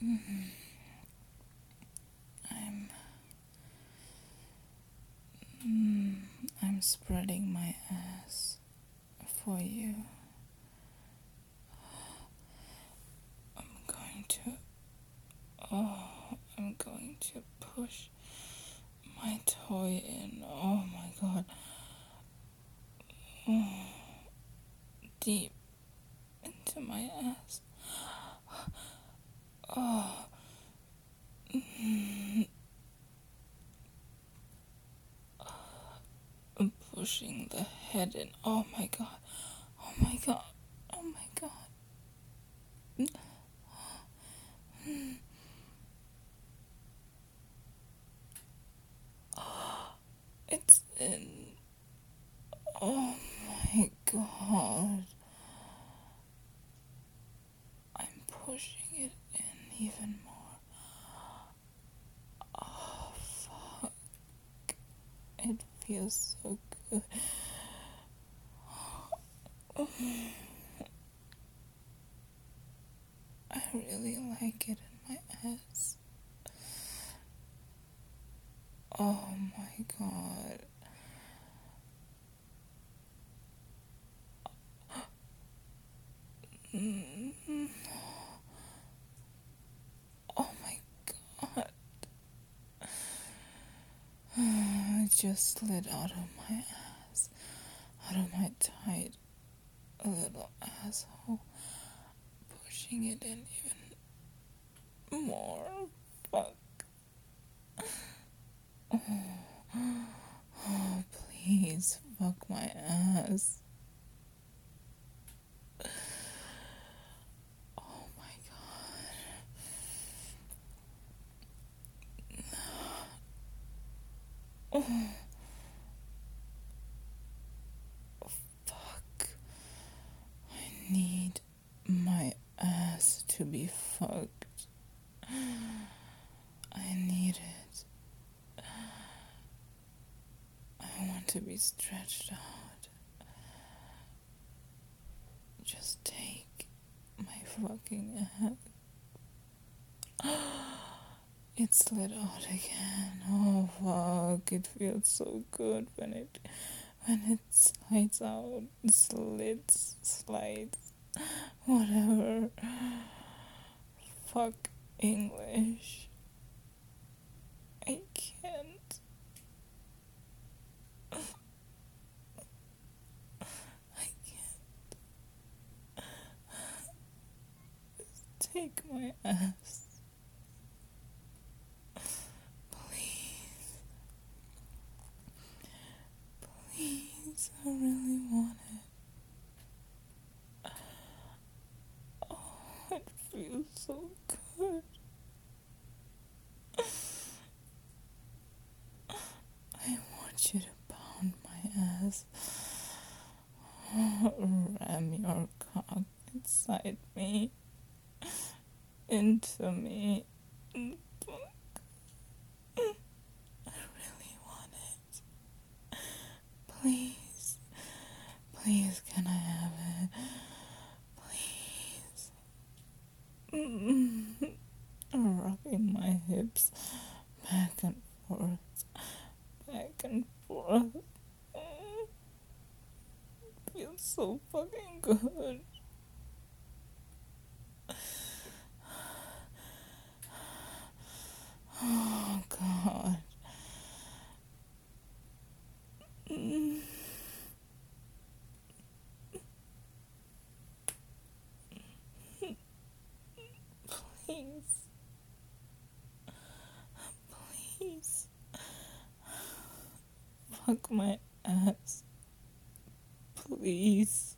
I'm mm, I'm spreading my ass for you. I'm going to push my toy in. Oh my god. Deep into my ass. Oh. I'm pushing the head in. Oh my god. Oh my god. Oh my god. It's in. Oh my god. I'm pushing it in even more. Oh fuck. It feels so good. I really like it in my ass. Oh my god. Oh my god. It just slid out of my ass. Out of my tight little asshole. Pushing it in even more. Fuck. Oh, please fuck my ass. Oh my god. Oh, fuck. I need my ass to be fucked. I need it. I want to be stretched out. Just take my fucking ass. It slid out again. Oh fuck, it feels so good when it slides out. Slides. Whatever. Fuck English. I can't. I can't. Take my ass. Please. Please. I really want it. Oh, it feels so good. I want you to pound my ass. Ram your cock inside me. Into me. I really want it. Please. Please, can I have it? Please. Rocking my hips back and forth. Back and forth. Feels so fucking good. Oh god. Please. Please. Fuck my ass. Please.